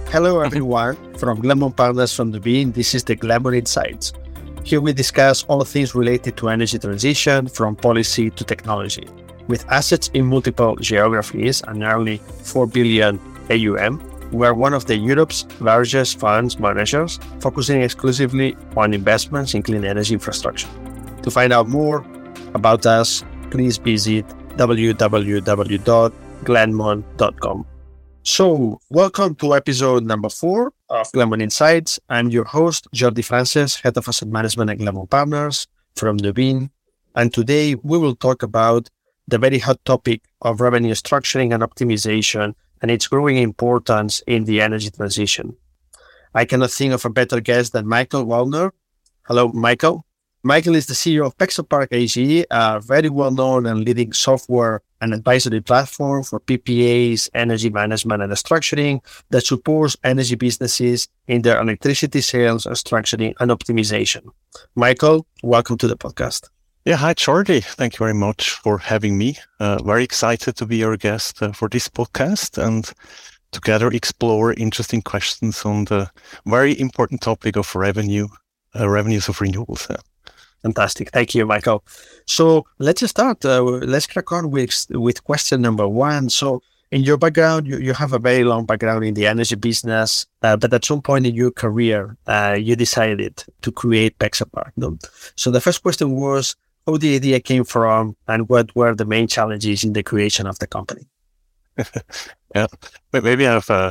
Hello everyone, from Glenmont Partners from the Bean, this is the Glenmont Insights. Here we discuss all things related to energy transition from policy to technology. With assets in multiple geographies and nearly 4 billion AUM, we are one of Europe's largest funds managers, focusing exclusively on investments in clean energy infrastructure. To find out more about us, please visit www.glenmont.com. So, welcome to episode number 4 of Glenmont Insights. I'm your host, Jordi Frances, Head of Asset Management at Glenmont Partners from the Bean. And today we will talk about the very hot topic of revenue structuring and optimization and its growing importance in the energy transition. I cannot think of a better guest than Michael Waldner. Hello, Michael. Michael is the CEO of Pexapark AG, a very well-known and leading software and advisory platform for PPAs, energy management and structuring that supports energy businesses in their electricity sales, structuring and optimization. Michael, welcome to the podcast. Yeah, hi, Jordi. Thank you very much for having me. Very excited to be your guest for this podcast and together explore interesting questions on the very important topic of revenues of renewables. Fantastic. Thank you, Michael. So let's start. Let's crack on with question number 1. So in your background, you have a very long background in the energy business, but at some point in your career, you decided to create Pexapark. No? So the first question was, how the idea came from and what were the main challenges in the creation of the company? Yeah, maybe I have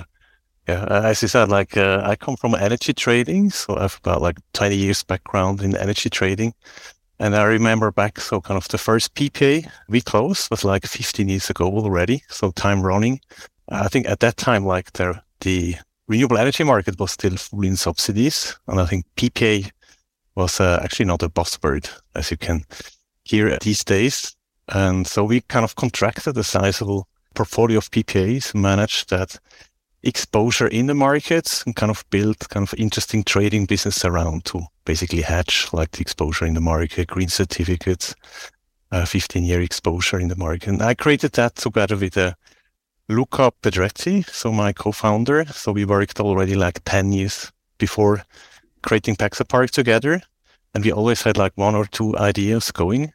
as you said, I come from energy trading, so I have about 20 years background in energy trading. And I remember back, so kind of the first PPA we closed was 15 years ago already. So time running. I think at that time, the renewable energy market was still fully in subsidies. And I think PPA was actually not a buzzword, as you can hear these days. And so we kind of contracted a sizable portfolio of PPAs, managed that exposure in the markets and kind of build interesting trading business around to basically hedge the exposure in the market, green certificates, 15-year exposure in the market. And I created that together with Luca Pedretti, so my co-founder. So we worked already 10 years before creating Pexapark together. And we always had 1 or 2 ideas going.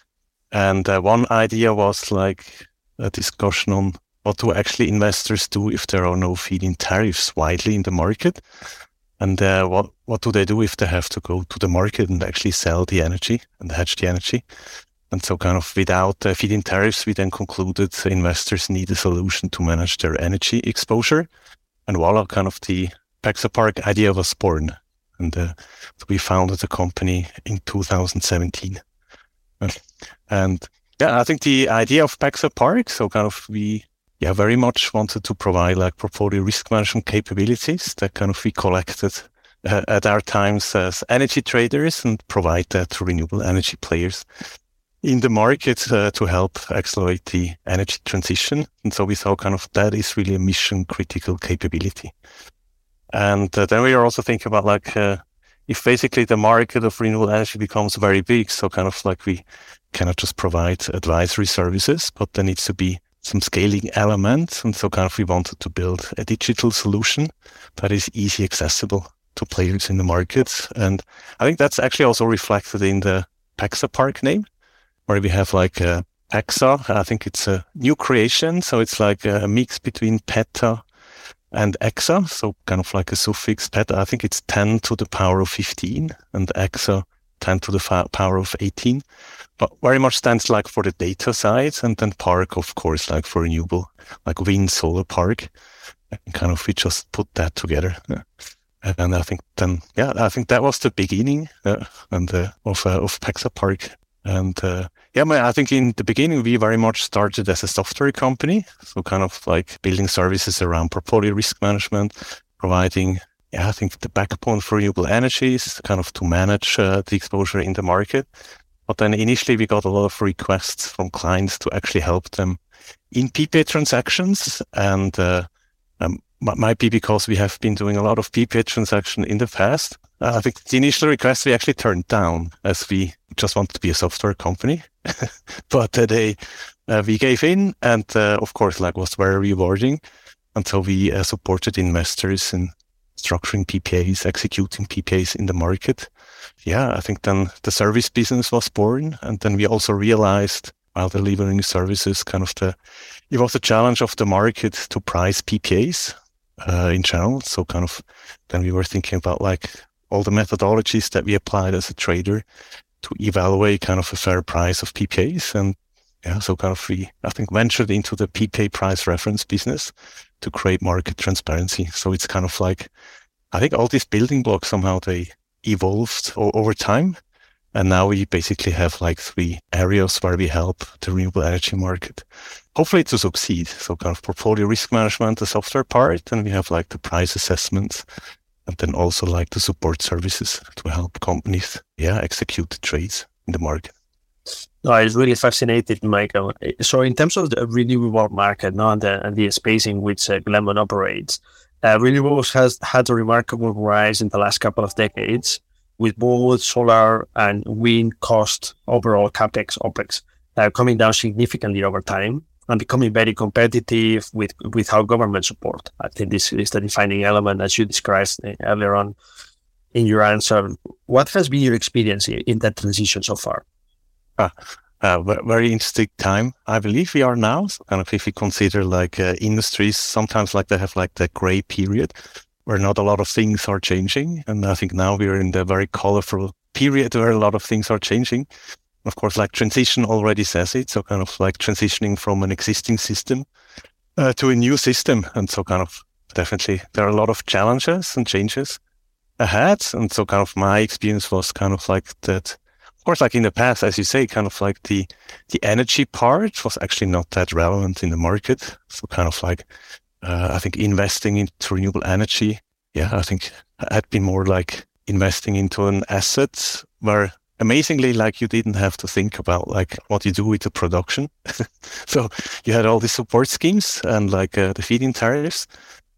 And one idea was a discussion on what do actually investors do if there are no feed-in tariffs widely in the market? And what do they do if they have to go to the market and actually sell the energy and hedge the energy? And so kind of without feed-in tariffs, we then concluded investors need a solution to manage their energy exposure. And voila, kind of the Pexapark idea was born. And so we founded the company in 2017. And yeah, I think the idea of Pexapark, so kind of we very much wanted to provide portfolio risk management capabilities that kind of we collected at our times as energy traders and provide that to renewable energy players in the market to help accelerate the energy transition. And so we saw kind of that is really a mission critical capability. And then we are also thinking about if basically the market of renewable energy becomes very big, so kind of we cannot just provide advisory services, but there needs to be some scaling elements. And so kind of we wanted to build a digital solution that is easy accessible to players in the markets. And I think that's actually also reflected in the Pexapark name, where we have Pexa. I think it's a new creation. So it's a mix between peta and exa. So kind of a suffix peta. I think it's 10 to the power of 15 and exa 10 to the power of 18. But very much stands for the data side, and then park, of course, for renewable, wind, solar park. And kind of we just put that together. And I think then, I think that was the beginning of Pexapark. And I think in the beginning, we very much started as a software company. So kind of building services around portfolio risk management, providing, I think the backbone for renewable energies, kind of to manage the exposure in the market. But then initially we got a lot of requests from clients to actually help them in PPA transactions. And might be because we have been doing a lot of PPA transactions in the past. I think the initial request we actually turned down as we just wanted to be a software company. But we gave in and of course was very rewarding. And so we supported investors in structuring PPAs, executing PPAs in the market. Yeah, I think then the service business was born. And then we also realized while delivering services, it was a challenge of the market to price PPAs in general. So then we were thinking about like all the methodologies that we applied as a trader to evaluate a fair price of PPAs. And yeah, so we, I think, ventured into the PPA price reference business to create market transparency. So it's like, I think all these building blocks somehow they evolved over time. And now we basically have like 3 areas where we help the renewable energy market, hopefully to succeed. So portfolio risk management, the software part, and we have like the price assessments, and then also like the support services to help companies, execute the trades in the market. No, it's really fascinating, Michael. So in terms of the renewable market, and the space in which Glennmont operates, renewables has had a remarkable rise in the last couple of decades, with both solar and wind cost overall capex, opex coming down significantly over time and becoming very competitive with our government support. I think this is the defining element, as you described earlier on in your answer. What has been your experience in that transition so far? Very interesting time, I believe we are now. So if we consider like industries, sometimes like they have like the gray period where not a lot of things are changing. And I think now we're in the very colorful period where a lot of things are changing. Of course, like transition already says it. So like transitioning from an existing system to a new system. And so definitely there are a lot of challenges and changes ahead. And so my experience was like that. Of course, like in the past, as you say, like the energy part was actually not that relevant in the market. So like, I think investing into renewable energy, I think had been more like investing into an asset where amazingly, like you didn't have to think about like what you do with the production. So you had all the support schemes and like the feed-in tariffs.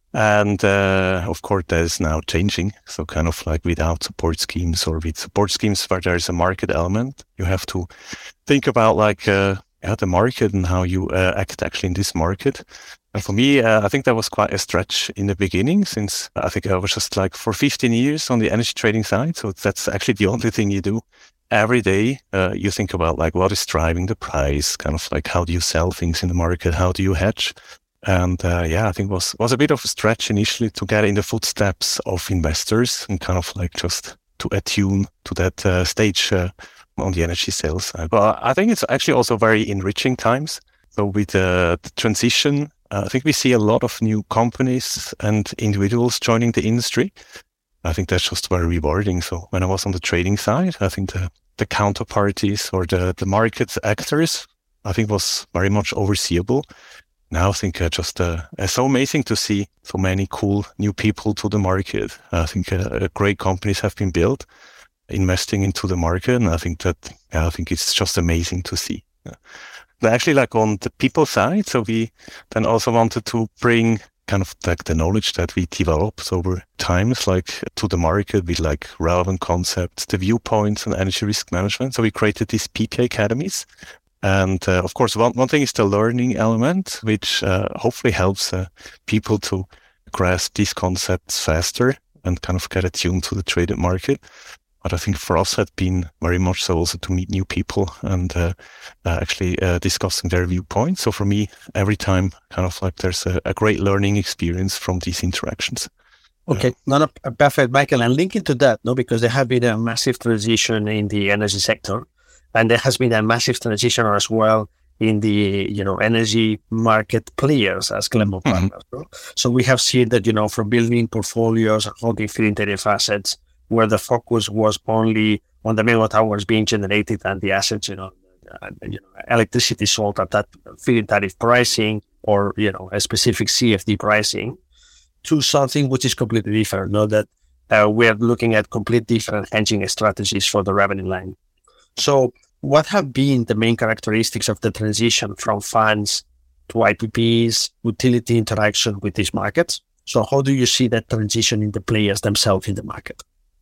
And of course, that is now changing. So like without support schemes or with support schemes where there is a market element, you have to think about like the market and how you act actually in this market. And for me, I think that was quite a stretch in the beginning, since I think I was just like for 15 years on the energy trading side. So that's actually the only thing you do every day. You think about like what is driving the price, like how do you sell things in the market? How do you hedge? And I think was a bit of a stretch initially to get in the footsteps of investors and like just to attune to that stage on the energy sales side. But I think it's actually also very enriching times. So with the transition, I think we see a lot of new companies and individuals joining the industry. I think that's just very rewarding. So when I was on the trading side, I think the counterparties or the market actors, I think was very much overseeable. Now I think just it's so amazing to see so many cool new people to the market. I think great companies have been built, investing into the market, and I think it's just amazing to see. But actually, like on the people side, so we then also wanted to bring like the knowledge that we developed over times, like to the market with like relevant concepts, the viewpoints and energy risk management. So we created these PPA academies. And of course, one thing is the learning element, which hopefully helps people to grasp these concepts faster and get attuned to the traded market. But I think for us had been very much so also to meet new people and actually discussing their viewpoints. So for me, every time like there's a great learning experience from these interactions. Okay, not a perfect, Michael. And linking to that, because there have been a massive transition in the energy sector. And there has been a massive transition as well in the, energy market players as Glennmont partners. So we have seen that, from building portfolios and holding feed-in tariff assets, where the focus was only on the megawatt hours being generated and the assets, electricity sold at that feed-in tariff pricing or, a specific CFD pricing, to something which is completely different. That we are looking at completely different hedging strategies for the revenue line. So what have been the main characteristics of the transition from funds to IPPs, utility interaction with these markets? So how do you see that transition in the players themselves in the market?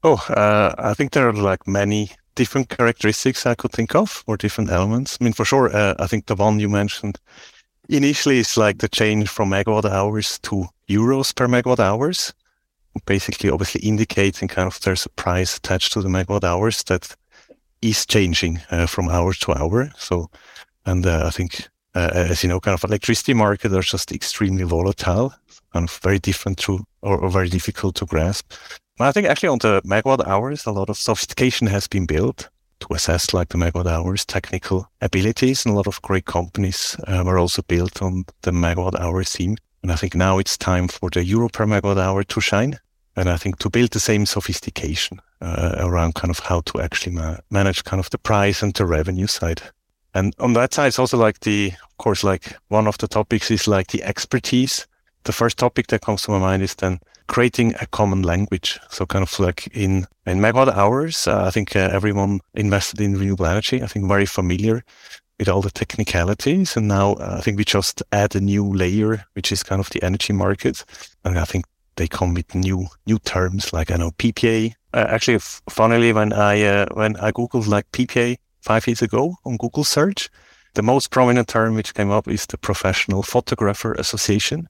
I think there are like many different characteristics I could think of or different elements. I mean, for sure, I think the one you mentioned initially it's like the change from megawatt hours to euros per megawatt hours, basically obviously indicating kind of there's a price attached to the megawatt hours that is changing from hour to hour. So, and I think, as you know, kind of electricity market are just extremely volatile, kind of very different to, or very difficult to grasp. But I think actually on the megawatt hours, a lot of sophistication has been built to assess like the megawatt hours, technical abilities, and a lot of great companies were also built on the megawatt hour theme. And I think now it's time for the euro per megawatt hour to shine. And I think to build the same sophistication around kind of how to actually manage kind of the price and the revenue side. And on that side, it's also like of course, like one of the topics is like the expertise. The first topic that comes to my mind is then creating a common language. So kind of like in megawatt hours, I think everyone invested in renewable energy, I think very familiar with all the technicalities. And now I think we just add a new layer, which is kind of the energy market. And I think they come with new terms like, I know, PPA. Actually, funnily, when I Googled like PPA 5 years ago on Google search, the most prominent term which came up is the Professional Photographer Association.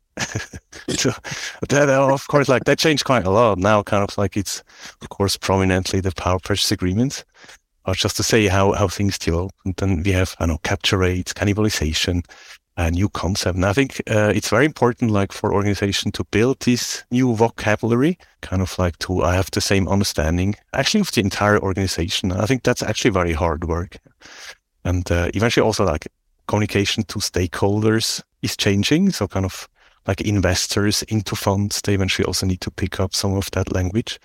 So that, of course, like that changed quite a lot. Now kind of like it's, of course, prominently the power purchase agreement. Or just to say how things develop. And then we have, I know, capture rates, cannibalization, a new concept. And I think it's very important, like for organization to build this new vocabulary, kind of like to have the same understanding, actually of the entire organization. I think that's actually very hard work. And eventually also like communication to stakeholders is changing. So kind of like investors into funds, they eventually also need to pick up some of that language.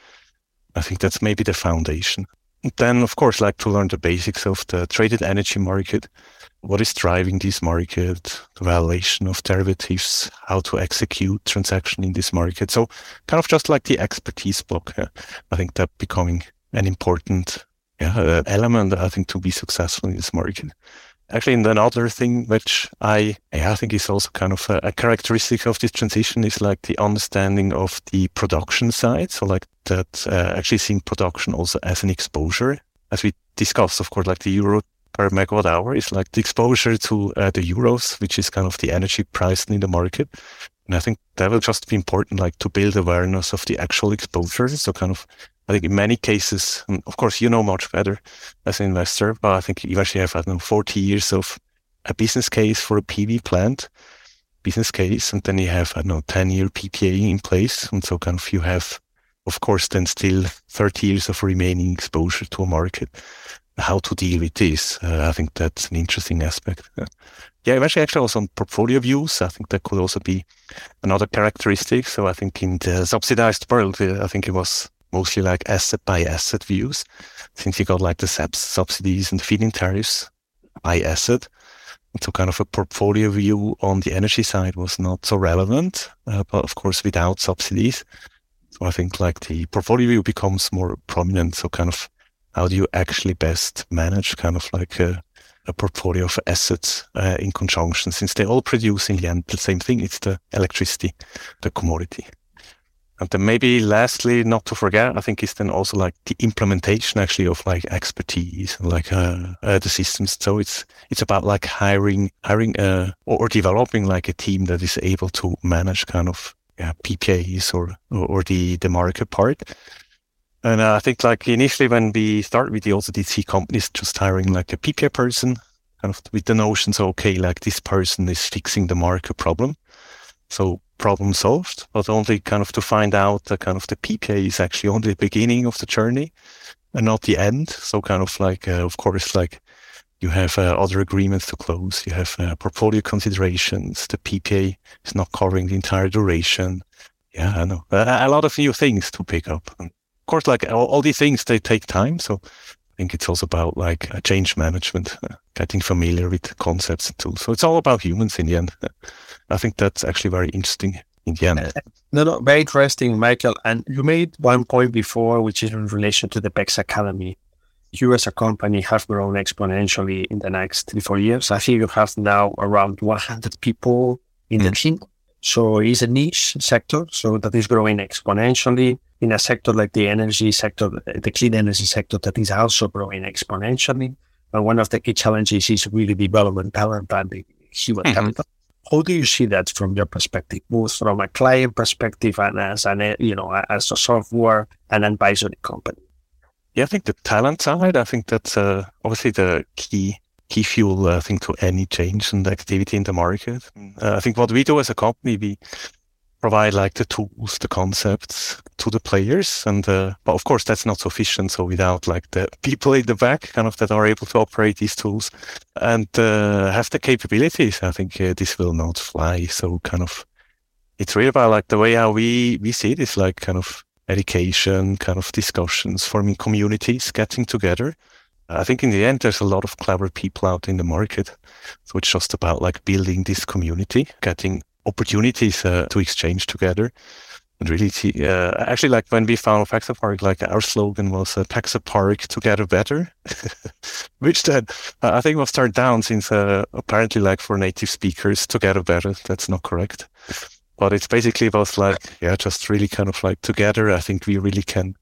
I think that's maybe the foundation. And then, of course, like to learn the basics of the traded energy market. What is driving this market, the valuation of derivatives, how to execute transaction in this market. So kind of just like the expertise block. I think that becoming an important element, I think, to be successful in this market. Actually, and another thing which I think is also kind of a characteristic of this transition is like the understanding of the production side. So like that actually seeing production also as an exposure. As we discussed, of course, like the euro per megawatt hour is like the exposure to the euros, which is kind of the energy priced in the market. And I think that will just be important, like to build awareness of the actual exposure. So kind of, I think in many cases, and of course, you know much better as an investor, but I think you actually have, 40 years of a business case for a PV plant, business case, and then you have, 10-year PPA in place. And so kind of you have, of course, then still 30 years of remaining exposure to a market. How to deal with this. I think that's an interesting aspect. Eventually actually also on portfolio views, I think that could also be another characteristic. So I think in the subsidized world, I think it was mostly like asset by asset views, since you got like the subsidies and feed-in tariffs by asset. And so kind of a portfolio view on the energy side was not so relevant, but of course without subsidies. So I think like the portfolio view becomes more prominent. So kind of how do you actually best manage kind of like a portfolio of assets in conjunction, since they all produce in the end the same thing. It's the electricity, the commodity. And then maybe lastly, not to forget, I think is then also like the implementation actually of like expertise and like the systems. So it's about like hiring or developing like a team that is able to manage kind of PPAs or the market part. And I think like initially when we start with the also DC companies, just hiring like a PPA person, kind of with the notion, so okay, like this person is fixing the market problem. So problem solved, but only kind of to find out that kind of the PPA is actually only the beginning of the journey and not the end. So kind of like, of course, like you have other agreements to close. You have portfolio considerations. The PPA is not covering the entire duration. Yeah, I know. A lot of new things to pick up. And of course, like all these things, they take time. So I think it's also about like change management, getting familiar with the concepts and tools. So it's all about humans in the end. I think that's actually very interesting in the end. No, very interesting, Michael. And you made one point before, which is in relation to the PEX Academy. You as a company have grown exponentially in the next 3-4 years. I think you have now around 100 people in the team. So it's a niche sector, so that is growing exponentially in a sector like the energy sector, the clean energy sector, that is also growing exponentially. And one of the key challenges is really development talent and the human capital. How do you see that from your perspective, both from a client perspective and as as a software and advisory company? Yeah, I think the talent side, I think that's obviously the key fuel, I think, to any change and activity in the market. I think what we do as a company, we provide like the tools, the concepts to the players. And, but of course that's not sufficient. So without like the people in the back kind of that are able to operate these tools and, have the capabilities, I think this will not fly. So kind of, it's really about like the way how we see it is like kind of education, kind of discussions, forming communities, getting together. I think in the end, there's a lot of clever people out in the market. So it's just about like building this community, getting opportunities to exchange together. And really, actually, like when we found Paxapark, like our slogan was Paxapark together better, which then I think was turned down since apparently like for native speakers, together better. That's not correct. But it's basically about like, just really kind of like together. I think we really can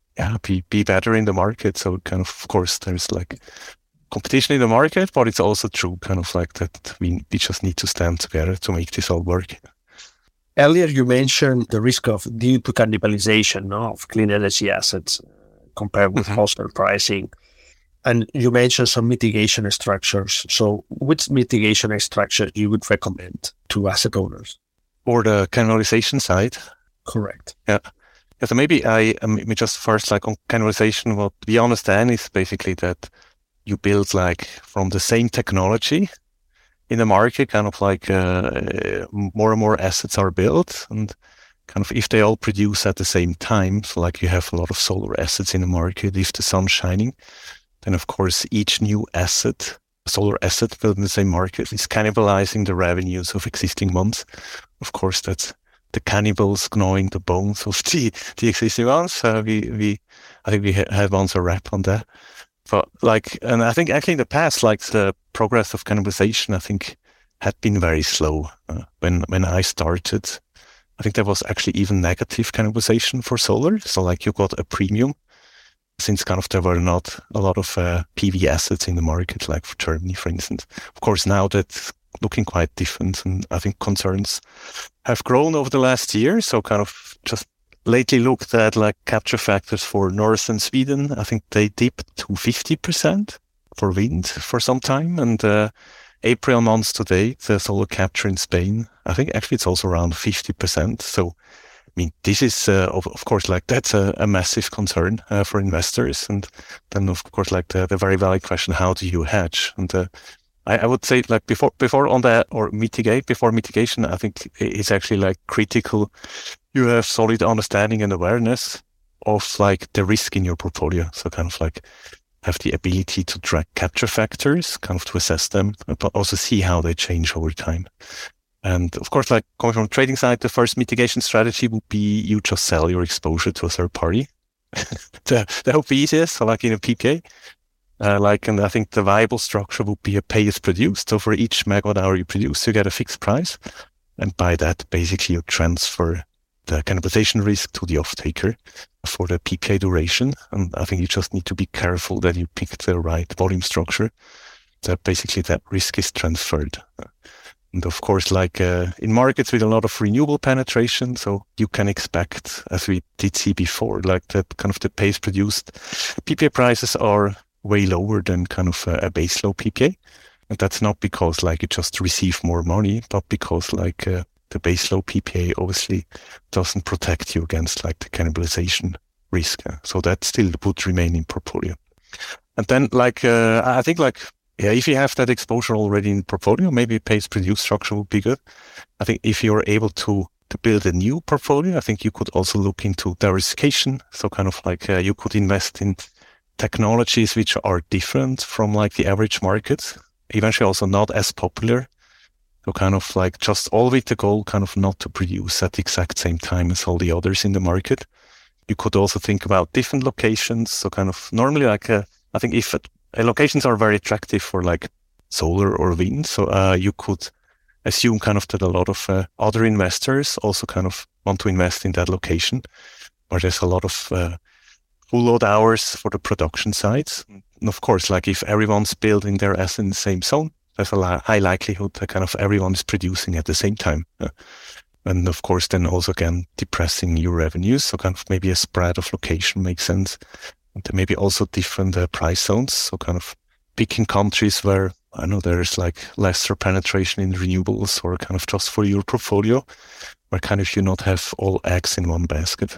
be better in the market. So kind of course, there's like competition in the market, but it's also true kind of like that we just need to stand together to make this all work. Earlier, you mentioned the risk due to cannibalization of clean energy assets compared with wholesale pricing. And you mentioned some mitigation structures. So which mitigation structure you would recommend to asset owners? Or the cannibalization side? Correct. Yeah. So maybe I just first like on cannibalization, what we understand is basically that you build like from the same technology in the market, kind of like more and more assets are built, and kind of if they all produce at the same time, so like you have a lot of solar assets in the market, if the sun's shining, then of course each new asset, solar asset built in the same market is cannibalizing the revenues of existing ones. Of course, that's the cannibals gnawing the bones of the existing ones. I think we had once a rap on that. But like, and I think actually in the past, like the progress of cannibalization, I think had been very slow. When I started, I think there was actually even negative cannibalization for solar. So like you got a premium since kind of there were not a lot of PV assets in the market, like for Germany, for instance. Of course, now that's looking quite different. And I think concerns have grown over the last year. So kind of just lately looked at like capture factors for northern Sweden. I think they dipped to 50% for wind for some time. And April months to date, the solar capture in Spain, I think actually it's also around 50%. So, I mean, this is, of course, like that's a massive concern for investors. And then, of course, like the very valid question, how do you hedge? And I would say like before on that or before mitigation, I think it's actually like critical. You have solid understanding and awareness of like the risk in your portfolio. So kind of like have the ability to track capture factors, kind of to assess them, but also see how they change over time. And of course, like coming from the trading side, the first mitigation strategy would be you just sell your exposure to a third party. That would be easiest. So like in a PPA. And I think the viable structure would be a pay as produced. So for each megawatt hour you produce, you get a fixed price. And by that, basically you transfer the cannibalization risk to the off-taker for the PPA duration. And I think you just need to be careful that you pick the right volume structure, that basically that risk is transferred. And of course, like in markets with a lot of renewable penetration, so you can expect, as we did see before, like that kind of the pace produced PPA prices are way lower than kind of a base load PPA. And that's not because like you just receive more money, but because like the base load PPA obviously doesn't protect you against like the cannibalization risk. So that still would remain in portfolio. And then like, I think like, if you have that exposure already in portfolio, maybe pays produce structure would be good. I think if you're able to build a new portfolio, I think you could also look into diversification. So kind of like you could invest in technologies which are different from like the average market, eventually also not as popular. So kind of like just all with the goal kind of not to produce at the exact same time as all the others in the market. You could also think about different locations. So kind of normally like I think if locations are very attractive for like solar or wind. So you could assume kind of that a lot of other investors also kind of want to invest in that location where there's a lot of full load hours for the production sites. And of course, like if everyone's building their asset in the same zone, there's a high likelihood that kind of everyone is producing at the same time. And of course, then also again, depressing your revenues. So kind of maybe a spread of location makes sense. And then maybe also different price zones. So kind of picking countries where, I know there's like lesser penetration in renewables or kind of just for your portfolio, where kind of you not have all eggs in one basket.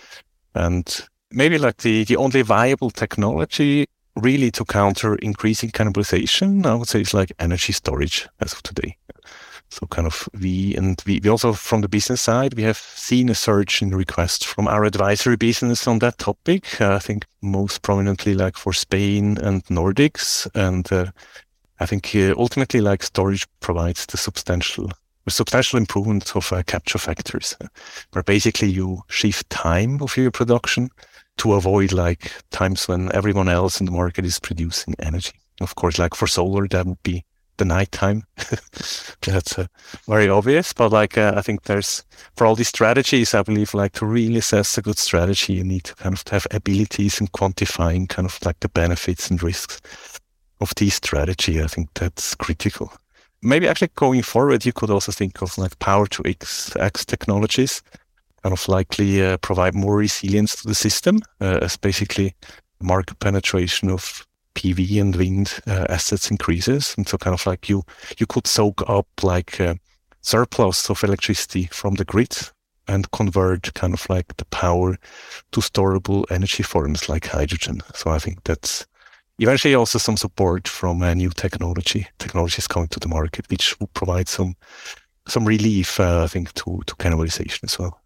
And maybe like the only viable technology really to counter increasing cannibalization, I would say, is like energy storage as of today. So kind of we also from the business side, we have seen a surge in requests from our advisory business on that topic. I think most prominently like for Spain and Nordics. And I think ultimately like storage provides the substantial improvement of capture factors, where basically you shift time of your production to avoid like times when everyone else in the market is producing energy. Of course, like for solar, that would be the nighttime. That's very obvious. But like, I think there's, for all these strategies, I believe like to really assess a good strategy, you need to kind of have abilities in quantifying kind of like the benefits and risks of this strategy. I think that's critical. Maybe actually going forward, you could also think of like power to X technologies, kind of likely provide more resilience to the system as basically market penetration of PV and wind assets increases. And so kind of like you could soak up like surplus of electricity from the grid and convert kind of like the power to storable energy forms like hydrogen. So I think that's eventually also some support from new technologies coming to the market, which will provide some relief, I think, to cannibalization as well.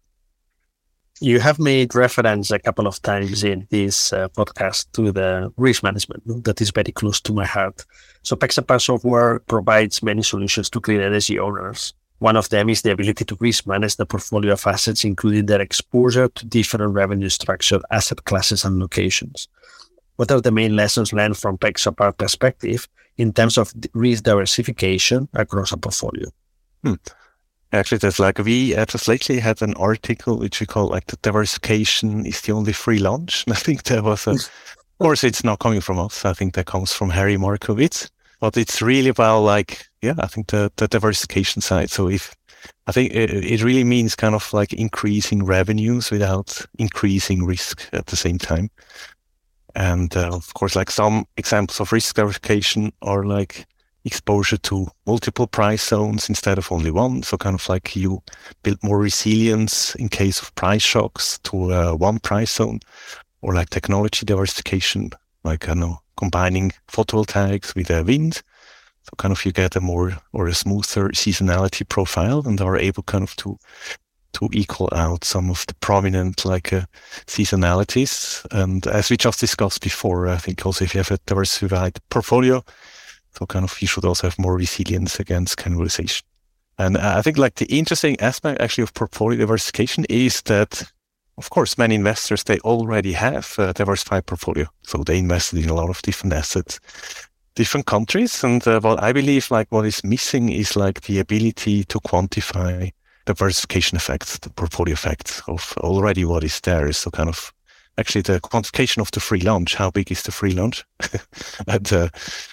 You have made reference a couple of times in this podcast to the risk management. That is very close to my heart. So Pexapath software provides many solutions to clean energy owners. One of them is the ability to risk manage the portfolio of assets, including their exposure to different revenue structure, asset classes, and locations. What are the main lessons learned from Pexapath perspective in terms of risk diversification across a portfolio? Actually, there's like we just lately had an article which we call like the diversification is the only free lunch. And I think there was of course, it's not coming from us. I think that comes from Harry Markowitz. But it's really about like, I think the diversification side. So I think it really means kind of like increasing revenues without increasing risk at the same time. And of course, like some examples of risk diversification are like exposure to multiple price zones instead of only one. So kind of like you build more resilience in case of price shocks to one price zone, or like technology diversification, like, I know, combining photovoltaics with wind. So kind of you get a more or a smoother seasonality profile and are able kind of to equal out some of the prominent like seasonalities. And as we just discussed before, I think also if you have a diversified portfolio, so kind of you should also have more resilience against cannibalization. And I think like the interesting aspect actually of portfolio diversification is that, of course, many investors, they already have a diversified portfolio. So they invested in a lot of different assets, different countries. And what I believe like what is missing is like the ability to quantify diversification effects, the portfolio effects of already what is there. So kind of actually the quantification of the free lunch, how big is the free lunch? And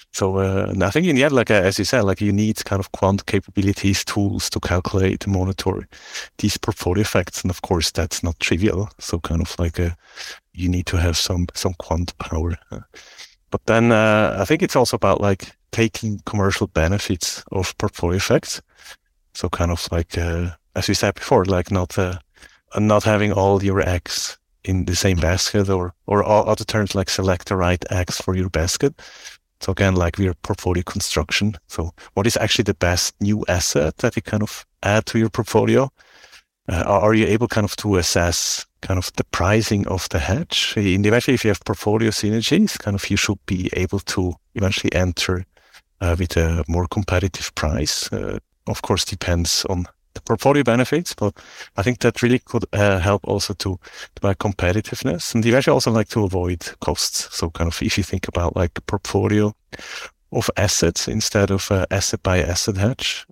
I think in the end, like as you said, like you need kind of quant capabilities, tools to calculate and monitor these portfolio effects. And of course, that's not trivial. So kind of like you need to have some quant power. But then I think it's also about like taking commercial benefits of portfolio effects. So kind of like, as we said before, like not having all your eggs in the same basket, or other terms like select the right eggs for your basket. So again, like your portfolio construction. So what is actually the best new asset that you kind of add to your portfolio? Are you able kind of to assess kind of the pricing of the hedge? Eventually, if you have portfolio synergies, kind of you should be able to eventually enter with a more competitive price. Of course, depends on the portfolio benefits, but I think that really could help also to buy competitiveness, and eventually also like to avoid costs. So kind of if you think about like a portfolio of assets instead of asset by asset hedge,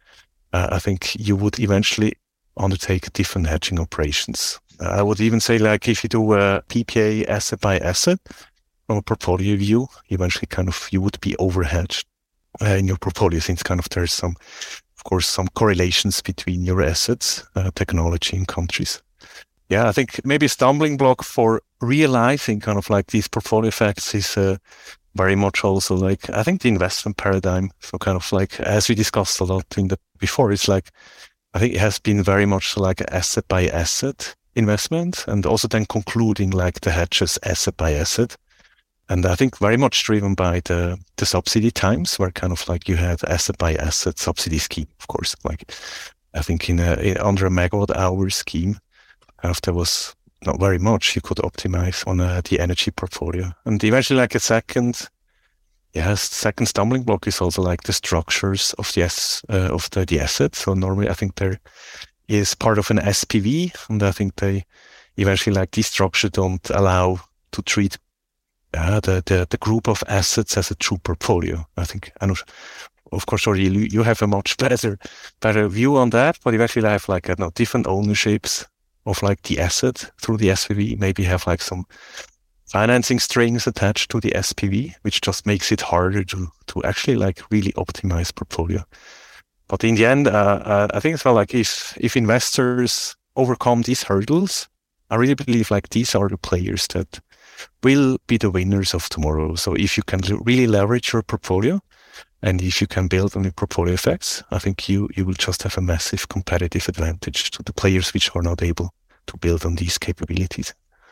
I think you would eventually undertake different hedging operations. I would even say like if you do a PPA asset by asset from a portfolio view, eventually kind of you would be overhedged in your portfolio, since kind of there's some, of course, some correlations between your assets, technology, and countries. Yeah, I think maybe a stumbling block for realizing kind of like these portfolio effects is very much also like, I think the investment paradigm. So kind of like, as we discussed a lot before, it's like, I think it has been very much like asset by asset investment, and also then concluding like the hedges asset by asset. And I think very much driven by the subsidy times, where kind of like you had asset by asset subsidy scheme, of course. Like I think under a megawatt hour scheme, kind of there was not very much you could optimize on the energy portfolio. And eventually, like a second stumbling block is also like the structures of the assets. So normally, I think there is part of an SPV, and I think they eventually like these structures don't allow to treat the group of assets as a true portfolio. I think, and of course, already you have a much better view on that, but you actually have like different ownerships of like the asset through the SPV, maybe have like some financing strings attached to the SPV, which just makes it harder to actually like really optimize portfolio. But in the end, I think as well, like if investors overcome these hurdles, I really believe like these are the players that will be the winners of tomorrow. So if you can really leverage your portfolio, and if you can build on your portfolio effects, I think you will just have a massive competitive advantage to the players which are not able to build on these capabilities.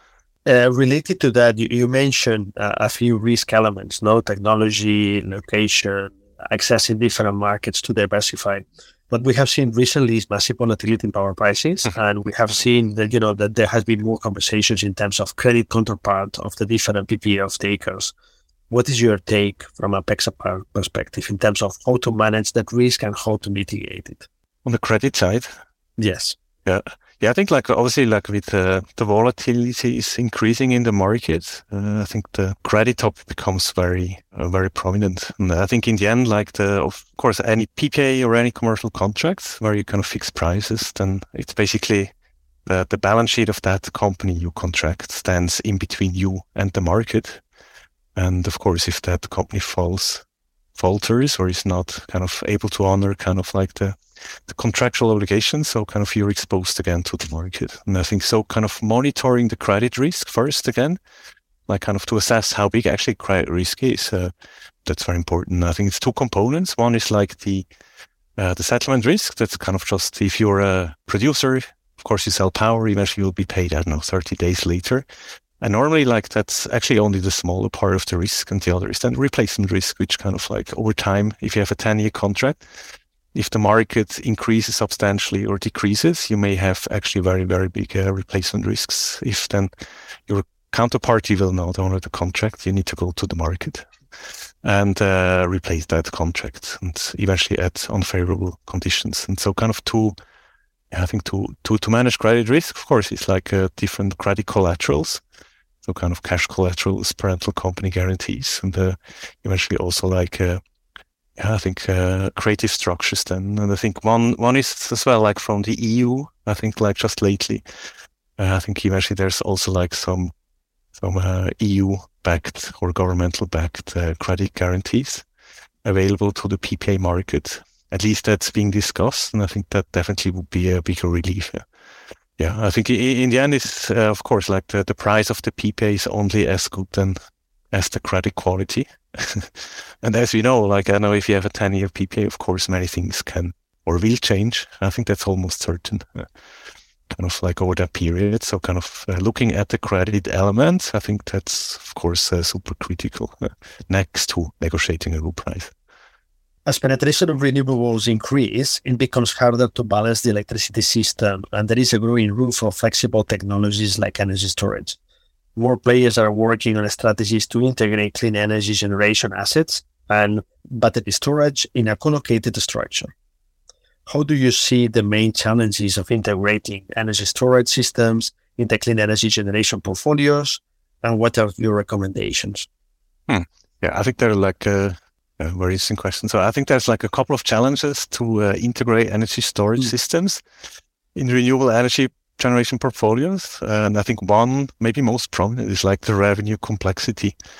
Related to that, you mentioned a few risk elements, technology, location, accessing different markets to diversify. What we have seen recently is massive volatility in power prices, and we have seen that that there has been more conversations in terms of credit counterpart of the different PPA off-takers. What is your take from a Pexapark perspective in terms of how to manage that risk and how to mitigate it? On the credit side? Yes. Yeah, I think like obviously like with the volatility is increasing in the market, I think the credit topic becomes very prominent. And I think in the end, like of course, any PPA or any commercial contracts where you kind of fix prices, then it's basically the balance sheet of that company you contract stands in between you and the market. And of course, if that company falters or is not kind of able to honor kind of like the contractual obligations, so kind of you're exposed again to the market. And I think so kind of monitoring the credit risk first again, like kind of to assess how big actually credit risk is, that's very important. I think it's two components. One is like the settlement risk. That's kind of just if you're a producer, of course you sell power, eventually you'll be paid, 30 days later. And normally, like, that's actually only the smaller part of the risk, and the other is then replacement risk, which kind of like over time, if you have a 10-year contract, if the market increases substantially or decreases, you may have actually very, very big replacement risks. If then your counterparty will not honor the contract, you need to go to the market and replace that contract, and eventually at unfavorable conditions. And so kind of to manage credit risk, of course, it's like different credit collaterals. So kind of cash collaterals, parental company guarantees, and eventually also like, creative structures then. And I think one is as well, like from the EU, I think like just lately, I think eventually there's also like some EU-backed or governmental-backed credit guarantees available to the PPA market. At least that's being discussed, and I think that definitely would be a bigger relief. Yeah, I think in the end, it's of course like the price of the PPA is only as good as the credit quality. And as we know, like I know if you have a 10-year PPA, of course many things can or will change. I think that's almost certain, kind of like over that period. So kind of looking at the credit element, I think that's of course super critical next to negotiating a good price. As penetration of renewables increase, it becomes harder to balance the electricity system, and there is a growing room for flexible technologies like energy storage. More players are working on strategies to integrate clean energy generation assets and battery storage in a co-located structure. How do you see the main challenges of integrating energy storage systems into clean energy generation portfolios, and what are your recommendations? Yeah, I think they're like very interesting question. So I think there's like a couple of challenges to integrate energy storage systems in renewable energy generation portfolios. And I think one, maybe most prominent, is like the revenue complexity.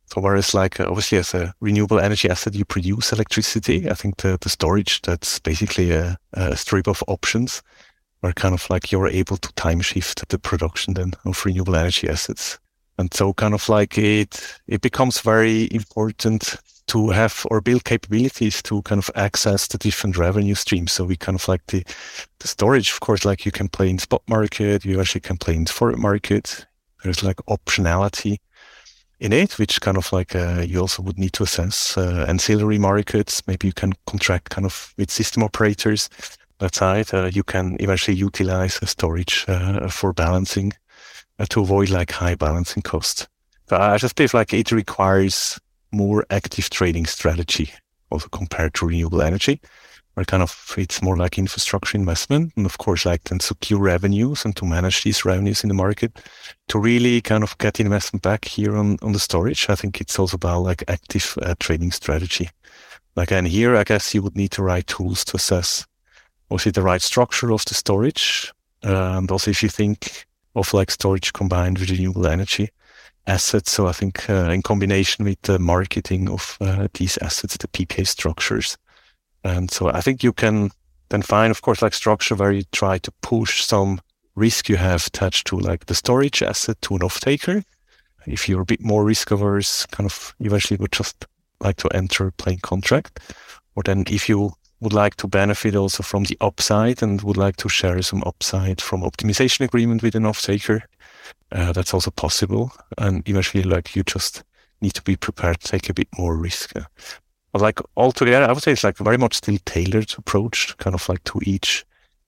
So whereas like obviously as a renewable energy asset, you produce electricity. I think the storage, that's basically a strip of options where kind of like you're able to time shift the production then of renewable energy assets. And so kind of like it becomes very important to have or build capabilities to kind of access the different revenue streams. So we kind of like the storage, of course, like you can play in spot market, you actually can play in forward market. There's like optionality in it, which kind of like you also would need to assess ancillary markets. Maybe you can contract kind of with system operators. That side, you can eventually utilize storage for balancing to avoid like high balancing costs. So I just believe like it requires more active trading strategy also compared to renewable energy, where kind of it's more like infrastructure investment, and of course like then secure revenues and to manage these revenues in the market to really kind of get investment back here on the storage. I think it's also about like active trading strategy. Like, and here I guess you would need the right tools to assess also the right structure of the storage, and also if you think of like storage combined with renewable energy assets. So I think in combination with the marketing of these assets, the PPA structures. And so I think you can then find, of course, like structure where you try to push some risk you have attached to like the storage asset to an off-taker. If you're a bit more risk averse, kind of eventually would just like to enter a plain contract. Or then if you would like to benefit also from the upside and would like to share some upside from optimization agreement with an off-taker, that's also possible. And eventually, like you just need to be prepared to take a bit more risk. But like altogether, I would say it's like very much still tailored approach, kind of like to each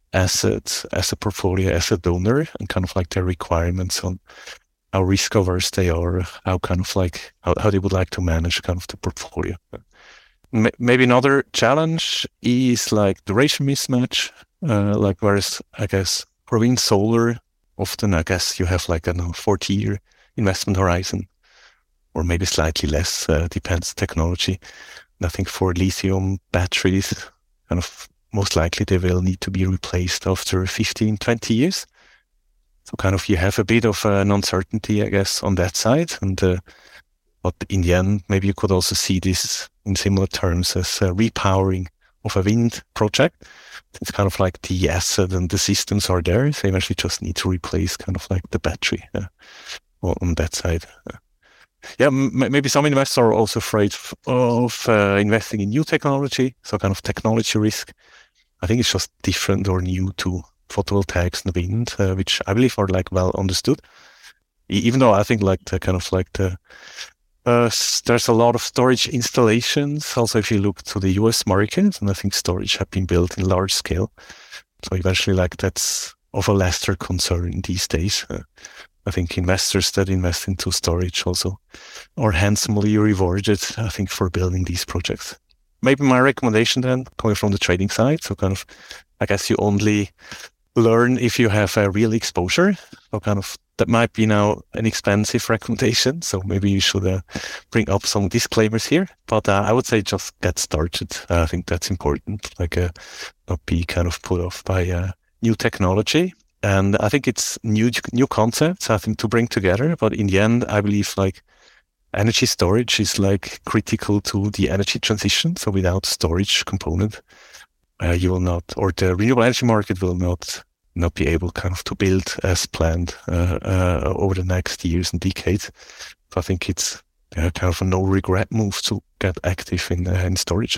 asset, as a portfolio, as a donor, and kind of like their requirements on how risk averse they are, how kind of like how they would like to manage kind of the portfolio. Maybe another challenge is like duration mismatch, like whereas I guess for wind solar, often I guess you have like a 40-year investment horizon, or maybe slightly less, depends technology. And I think for lithium batteries, kind of most likely they will need to be replaced after 15, 20 years. So kind of you have a bit of an uncertainty, I guess, on that side. And but in the end, maybe you could also see this in similar terms as repowering of a wind project. It's kind of like the asset and the systems are there. So eventually just need to replace kind of like the battery on that side. Maybe some investors are also afraid of investing in new technology. So kind of technology risk. I think it's just different or new to photovoltaics and wind, which I believe are like well understood. Even though I think like the kind of like the there's a lot of storage installations. Also, if you look to the US market, and I think storage have been built in large scale. So eventually like that's of a lesser concern these days. I think investors that invest into storage also are handsomely rewarded, I think, for building these projects. Maybe my recommendation then, coming from the trading side, so kind of, I guess you only learn if you have a real exposure. So kind of, that might be now an expensive recommendation. So maybe you should bring up some disclaimers here. But I would say just get started. I think that's important, like not be kind of put off by new technology. And I think it's new concepts, I think, to bring together. But in the end, I believe like energy storage is like critical to the energy transition. So without storage component, you will not, or the renewable energy market will not be able kind of to build as planned over the next years and decades. So I think it's kind of a no regret move to get active in storage,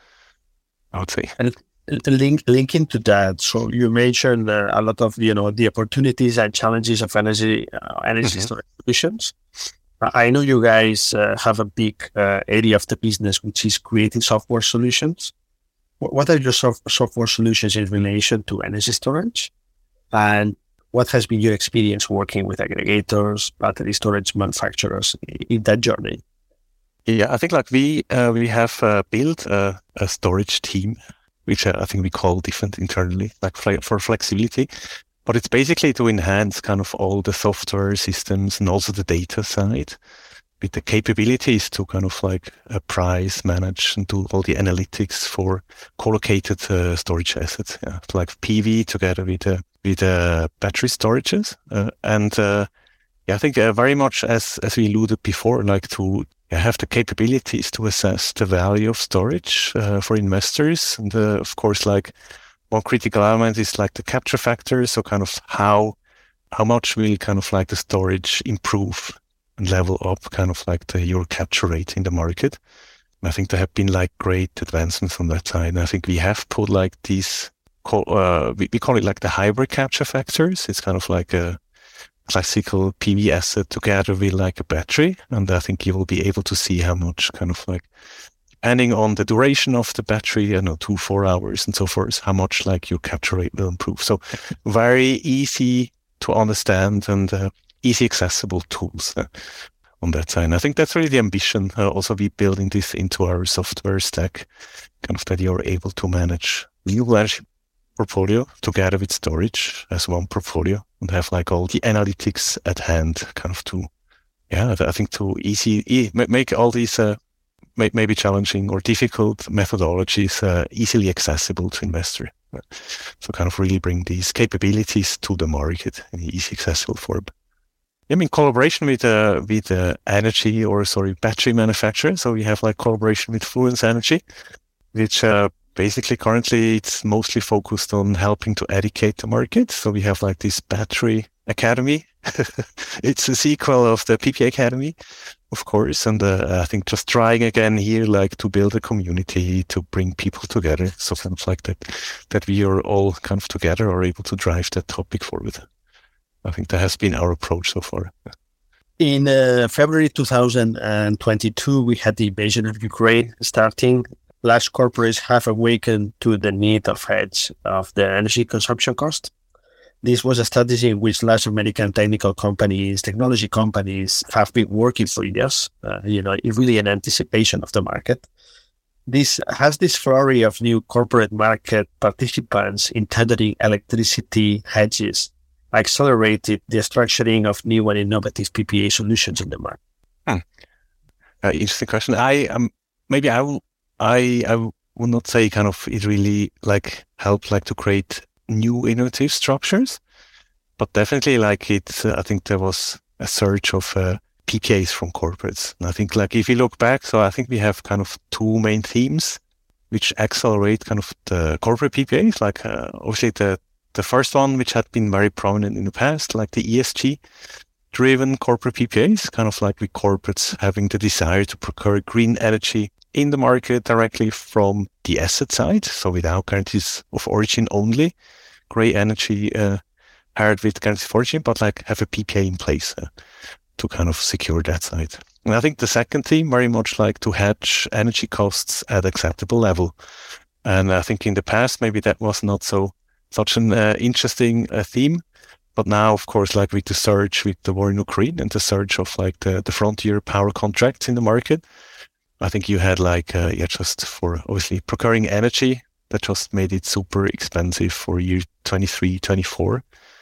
I would say. And linking to that, so you mentioned a lot of the opportunities and challenges of energy storage solutions. I know you guys have a big area of the business which is creating software solutions. What are your software solutions in relation to energy storage? And what has been your experience working with aggregators, battery storage manufacturers in that journey? Yeah, I think like we have built a storage team, which I think we call different internally, like for flexibility. But it's basically to enhance kind of all the software systems and also the data side with the capabilities to kind of like price, manage, and do all the analytics for co-located storage assets. Yeah, so like PV together with battery storages. And I think very much as we alluded before, like to have the capabilities to assess the value of storage for investors. And of course, like one critical element is like the capture factor. So kind of how much will kind of like the storage improve and level up kind of like your capture rate in the market. And I think there have been like great advancements on that side. And I think we have put like these, we call it like the hybrid capture factors. It's kind of like a classical PV asset together with like a battery. And I think you will be able to see how much kind of like, depending on the duration of the battery, 2-4 hours and so forth, how much like your capture rate will improve. So very easy to understand and easy accessible tools on that side. And I think that's really the ambition. Also, we building this into our software stack, kind of that you're able to manage renewable energy portfolio together with storage as one portfolio and have like all the analytics at hand, kind of to, I think to make all these maybe challenging or difficult methodologies easily accessible to investor. So kind of really bring these capabilities to the market in an easy accessible form. In collaboration with battery manufacturer. So we have like collaboration with Fluence Energy, which basically currently it's mostly focused on helping to educate the market. So we have like this battery academy. It's a sequel of the PPA Academy, of course. And I think just trying again here, like to build a community, to bring people together. So kind of like that we are all kind of together or able to drive that topic forward. I think that has been our approach so far. In February 2022, we had the invasion of Ukraine starting. Large corporates have awakened to the need of hedge of the energy consumption cost. This was a strategy in which large American technical companies, technology companies have been working for years, really in anticipation of the market. This flurry of new corporate market participants in tendering electricity hedges accelerated the structuring of new and innovative PPA solutions in the market. Interesting question. I would not say kind of it really like helped like to create new innovative structures, but definitely like I think there was a surge of PPAs from corporates. And I think like if you look back, so I think we have kind of two main themes which accelerate kind of the corporate PPAs, like obviously the first one, which had been very prominent in the past, like the ESG driven corporate PPAs, kind of like with corporates having the desire to procure green energy in the market directly from the asset side. So without guarantees of origin only, gray energy paired with guarantees of origin, but like have a PPA in place to kind of secure that side. And I think the second theme very much like to hedge energy costs at acceptable level. And I think in the past, maybe that was not such an interesting theme. But now, of course, like with the surge with the war in Ukraine and the surge of like the frontier power contracts in the market, I think you had like, just for obviously procuring energy that just made it super expensive for year 23, 24.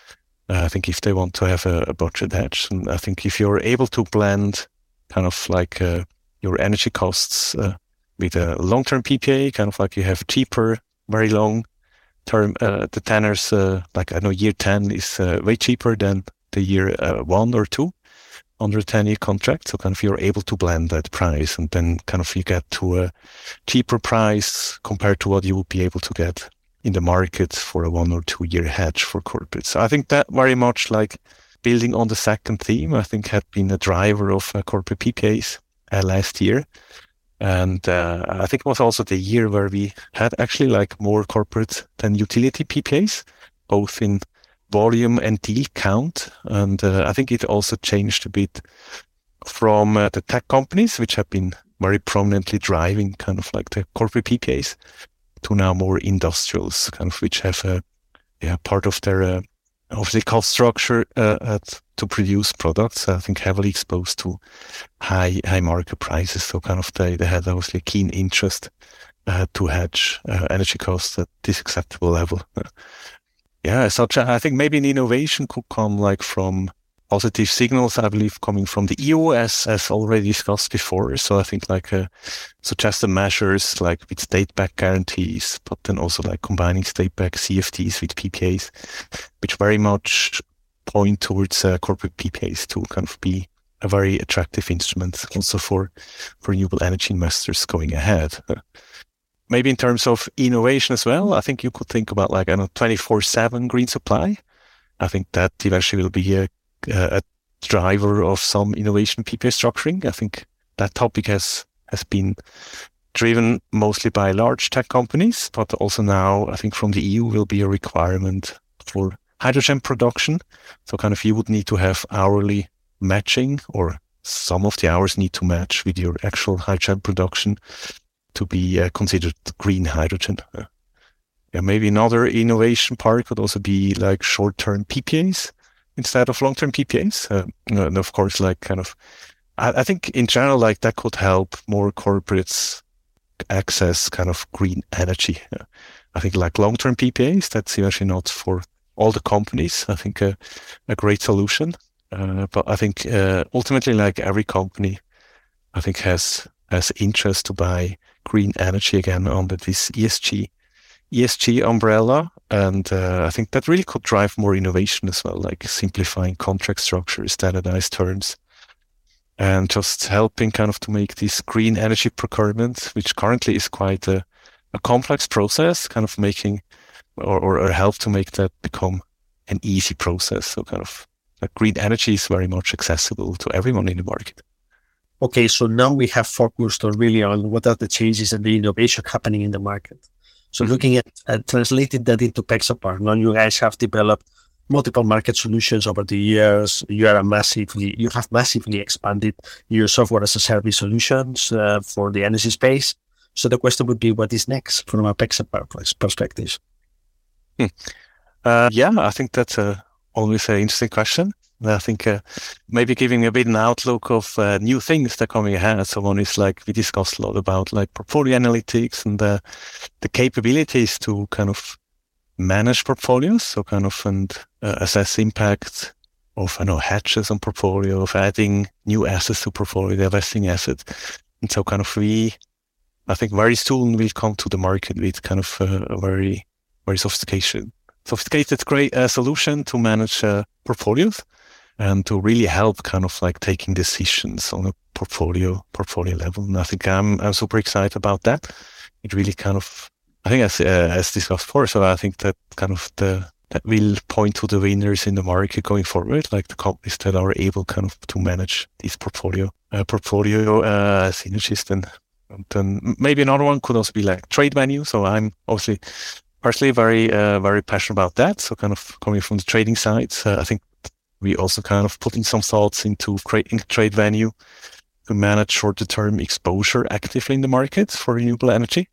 I think if they want to have a budget hedge, and I think if you're able to blend kind of like your energy costs with a long-term PPA, kind of like you have cheaper, very long term, the tenors, like I know year 10 is way cheaper than the year 1 or 2 under a 10-year contract. So kind of you're able to blend that price and then kind of you get to a cheaper price compared to what you would be able to get in the market for a 1 or 2 year hedge for corporates. So I think that very much like building on the second theme, I think had been a driver of corporate PPAs last year. And I think it was also the year where we had actually like more corporate than utility PPAs, both in volume and deal count. And I think it also changed a bit from the tech companies, which have been very prominently driving kind of like the corporate PPAs, to now more industrials, kind of which have part of their obviously cost structure to produce products. I think heavily exposed to high market prices. So kind of they had obviously a keen interest to hedge energy costs at this acceptable level. Such I think maybe an innovation could come like from positive signals, I believe, coming from the EU, as already discussed before. So I think like suggested measures like with state-backed guarantees, but then also like combining state-backed CFDs with PPAs, which very much point towards corporate PPAs to kind of be a very attractive instrument also for renewable energy investors going ahead. Maybe in terms of innovation as well, I think you could think about 24/7 green supply. I think that eventually will be a driver of some innovation PPA structuring. I think that topic has been driven mostly by large tech companies, but also now I think from the EU will be a requirement for hydrogen production. So kind of you would need to have hourly matching, or some of the hours need to match with your actual hydrogen production to be considered green hydrogen. Maybe another innovation part could also be like short-term PPAs instead of long-term PPAs. And of course, I think in general, that could help more corporates access kind of green energy. I think long-term PPAs, that's actually not for all the companies. I think a great solution. But I think ultimately, every company, I think has interest to buy green energy again under this ESG umbrella. And I think that really could drive more innovation as well, like simplifying contract structures, standardized terms, and just helping kind of to make this green energy procurement, which currently is quite a complex process, kind of making or help to make that become an easy process. So kind of green energy is very much accessible to everyone in the market. Okay, so now we have focused on what are the changes and the innovation happening in the market. So looking at translating that into Pexapark, now you guys have developed multiple market solutions over the years. You have massively expanded your software as a service solutions for the energy space. So the question would be, what is next from a Pexapark perspective? I think that's always an interesting question. I think maybe giving a bit an outlook of new things that are coming ahead. So one is we discussed a lot about portfolio analytics and the capabilities to kind of manage portfolios. So kind of and assess impact of hedges on portfolio, of adding new assets to portfolio, the investing assets. And so kind of I think very soon we'll come to the market with kind of a very, very sophisticated great solution to manage portfolios and to really help kind of taking decisions on a portfolio level. And I think I'm super excited about that. It really kind of, I think as discussed before, so I think that kind of that will point to the winners in the market going forward, the companies that are able kind of to manage these portfolio synergies. Then maybe another one could also be TradeVenue. So I'm obviously personally very passionate about that. So kind of coming from the trading side, I think we also kind of putting some thoughts into creating TradeVenue to manage shorter term exposure actively in the market for renewable energy.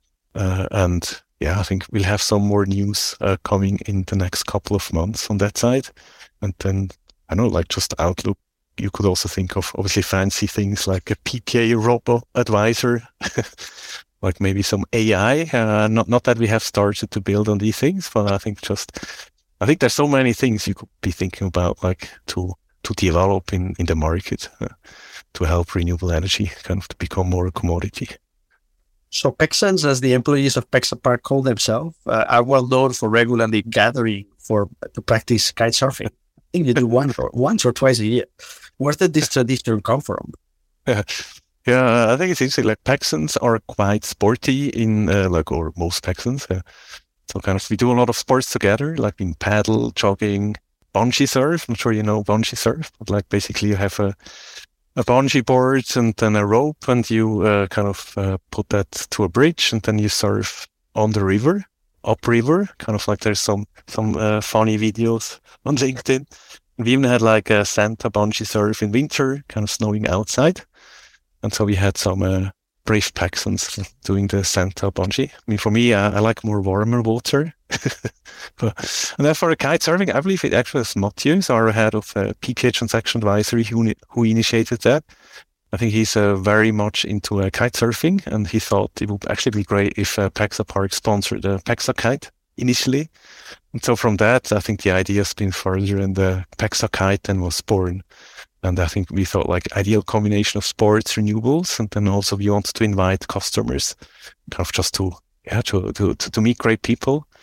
I think we'll have some more news coming in the next couple of months on that side. And then I know just outlook, you could also think of obviously fancy things like a PPA robo advisor, maybe some AI. Not that we have started to build on these things, but I think there's so many things you could be thinking about to develop in the market to help renewable energy kind of to become more a commodity. So Pexans, as the employees of Pexapark call themselves, are well known for regularly gathering to practice kite surfing. I think you do once or twice a year. Where did this tradition come from? Yeah, I think it's interesting. Pexans are quite sporty or most Pexans. So kind of we do a lot of sports together, in paddle, jogging, bungee surf. I'm sure you know bungee surf, but basically you have a bungee board and then a rope, and you kind of put that to a bridge, and then you surf on the river, upriver. Kind of there's some funny videos on LinkedIn. We even had a Santa bungee surf in winter, kind of snowing outside. And so we had some brave Texans doing the Santa bungee. I mean, for me, I like more warmer water. And then for kite surfing, I believe it actually was Matthias, our head of PPA Transaction Advisory, who initiated that. I think he's very much into kite surfing, and he thought it would actually be great if Pexapark sponsored the PexaKite initially. And so from that, I think the idea has been further, and the PexaKite then was born. And I think we thought ideal combination of sports, renewables, and then also we wanted to invite customers kind of just to meet great people.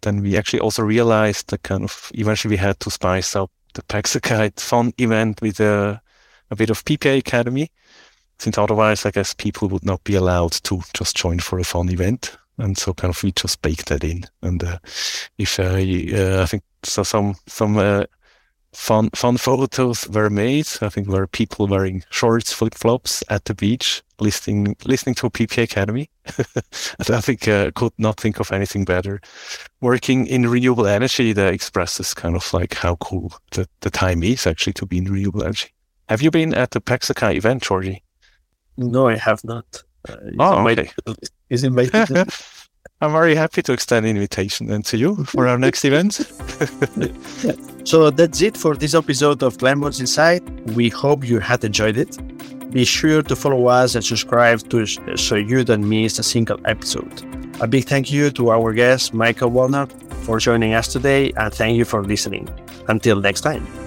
then we actually also realized that kind of eventually we had to spice up the PAX Kite fun event with a bit of PPA Academy, since otherwise I guess people would not be allowed to just join for a fun event. And so kind of we just baked that in. And I think so some fun photos were made, I think, where people wearing shorts, flip-flops at the beach, listening to PPA Academy. I think could not think of anything better. Working in renewable energy that expresses kind of like how cool the time is actually to be in renewable energy. Have you been at the PAX Kite event, Georgie? No, I have not. Okay. Is invited. I'm very happy to extend an invitation then to you for our next event. So that's it for this episode of Glamours Inside. We hope you had enjoyed it. Be sure to follow us and subscribe so you don't miss a single episode. A big thank you to our guest, Michael Walnut, for joining us today, and thank you for listening. Until next time.